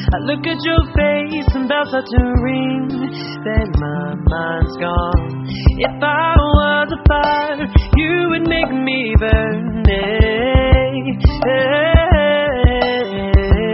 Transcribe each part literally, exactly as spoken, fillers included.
I look at your face and bells start to ring, then my mind's gone. If I was a fire, you would make me burn. Hey, hey.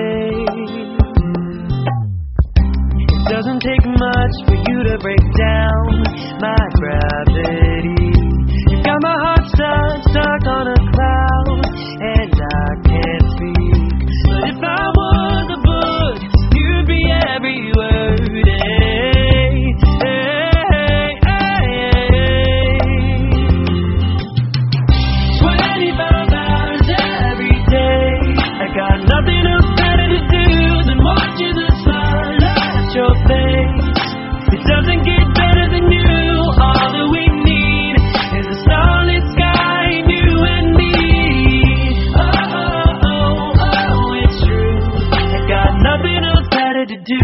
It doesn't take much for you to break down my gravity. You've got my heart stuck, stuck on a cloud, and I can't speak. But if I was a book, you'd be every word. Hey, hey, hey, hey. twenty-five hours every day. I got nothing else better to do than watching the sun at your face. It doesn't get better than you. All that we need is a starlit sky and you and me. Oh, oh, oh, oh, it's true. I got nothing else better to do.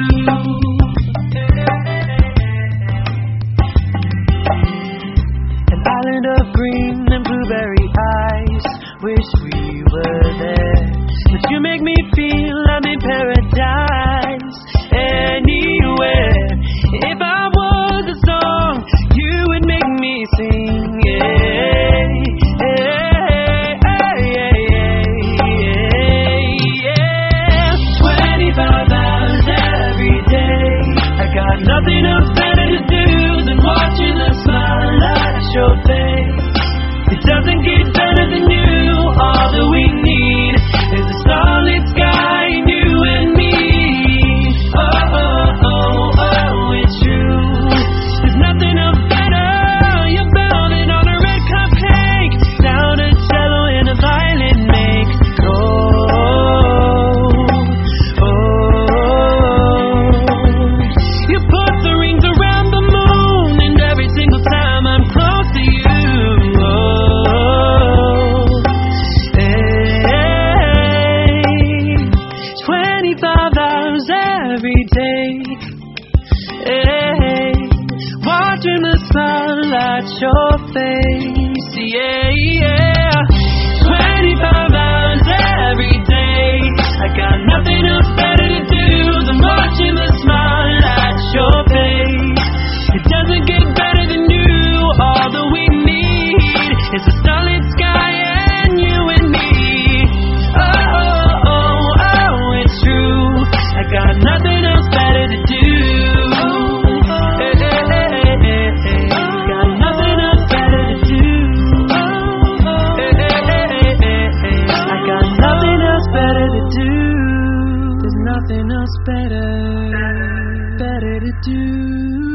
An island of green and blueberry eyes. Wish we were there, but you make me feel I'm in paradise. Anywhere. If I was a song, you would make me sing. Yeah, yeah, yeah, yeah, yeah. twenty-five hours every day. I got nothing else better to do than watching the smile at your face. It doesn't get better than you. All that we need is a starlit sky and you and me. Oh, oh, oh, oh, it's true. There's nothing else better. You're bounding on a red cupcake. Sound a cello and a violin make. Oh, oh. You put the rings around the moon, and every single time I'm close to you. Oh, hey, twenty-five hours every day. Hey, watching the sun at your face. Yeah, yeah. twenty-five hours every day. I got nothing else better to do than watching the smile at your face. It doesn't get better than you. All that we need is a starlit sky and you and me. Oh, oh, oh, oh, it's true. I got nothing else better to do. Hey, hey, hey, hey, hey. Got nothing else better to do. Hey, hey, hey, hey, hey. I got nothing else better to do. There's nothing else better, better to do.